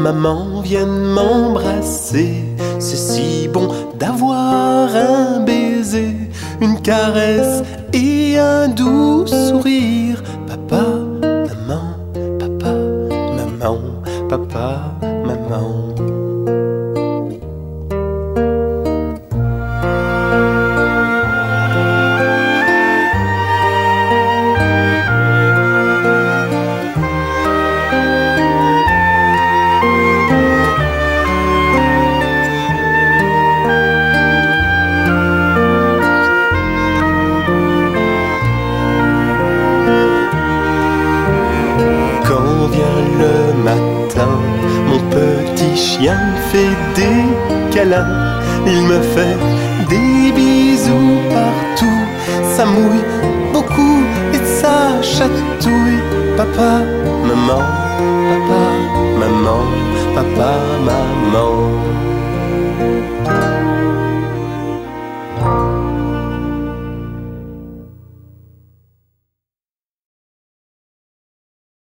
maman vienne m'embrasser. C'est si bon d'avoir un baiser, une caresse et un doux sourire. Papa, maman, papa, maman, papa, maman. Le matin, mon petit chien fait des câlins, il me fait des bisous partout, ça mouille beaucoup et ça chatouille. Papa, maman, papa, maman, papa, maman.